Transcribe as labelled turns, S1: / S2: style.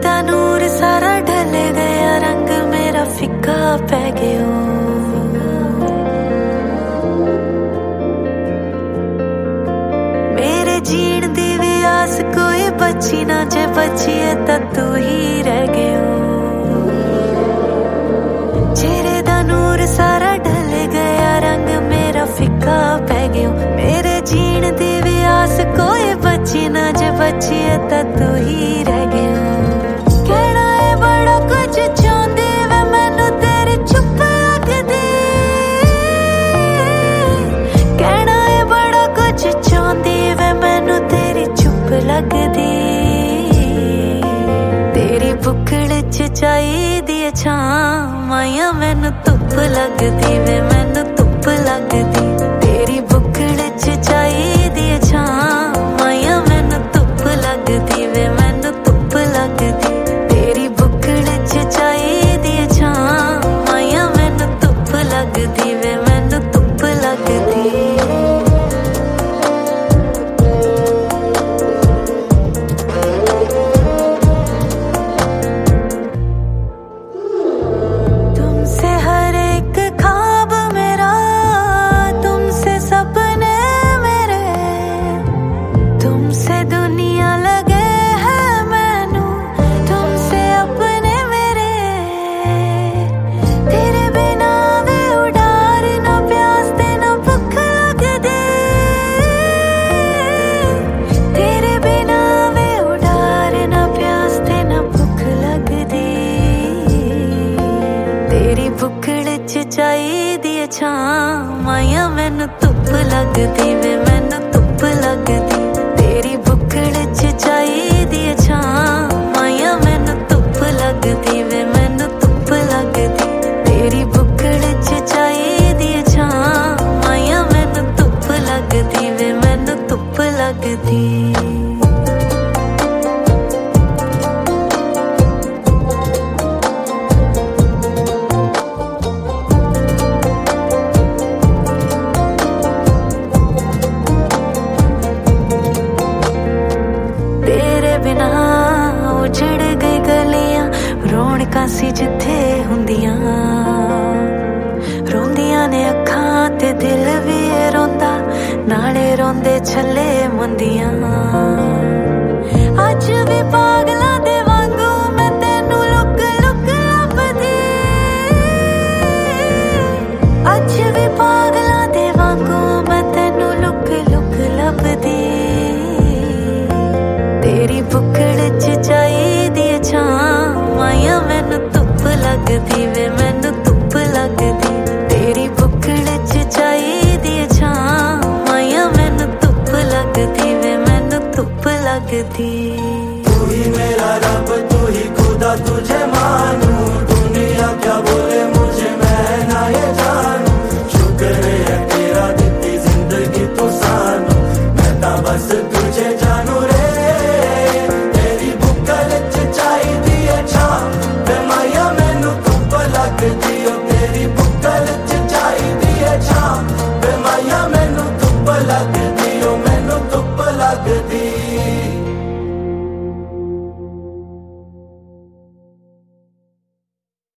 S1: दा नूर सारा ढल गया, रंग मेरा फिक्का पै गया। मेरे जीण दी भी आस कोई बची ना, जे बची है तां तू ही रह गया। चेहरे दा नूर सारा ढल गया, रंग मेरा फिक्का पै गया। मेरे जीण दी भी आस कोई बची ना, जे बची है तां तू ही रह गया। कहना है बड़ा कुछ चाहंदी वे मैनू तेरी चुप लगदी, कहना है बड़ा कुछ चाहंदी वे मैनू तेरी चुप लगदी। तेरी बुक्कड़ च चाहिदी है छां, माया मैनू धुप लगदी वे मैनू धुप लगदी। तेरी बुक्कड़ च चाहिदी है छां, माया मैनू धुप लगदी वे मैनू धुप लगदी। तेरी बुक्कड़ च चाहिदी है छां, माया मैनू धुप लगदी वे मैनू धुप लगदी। तेरी बुक्कड़ च चाहिदी है छां, माया मैनू धुप लगदी वे मैनू धुप लगदी। तेरी बुक्कड़ च चाहिदी है छां, माया मैनू धुप लगदी वे मैनू धुप लगदी। तेरी बुक्कड़ च चाहिदी है छां, माया मैनू धुप लगदी वे मैनू धुप लगदी। रौनकां सी जिथे हुंदियां, रोंदियां ने अखां ते दिल भी रोंदा, नाले रोंदे छल्ले मुंदियां। अज भी पागलां दे वांगू मैं तैनू लुक लुक लभदी, अज भी पागलां दे वांगू मैं तैनू लुक लुक लभदी। तेरी बुक्कड़ च चाहिदी है छां, माया मैनू धुप लगदी वे मैनू धुप लगदी। तेरी बुक्कड़ च चाहिदी है छां, माया मैनू धुप लगदी वे मैनू धुप लगदी।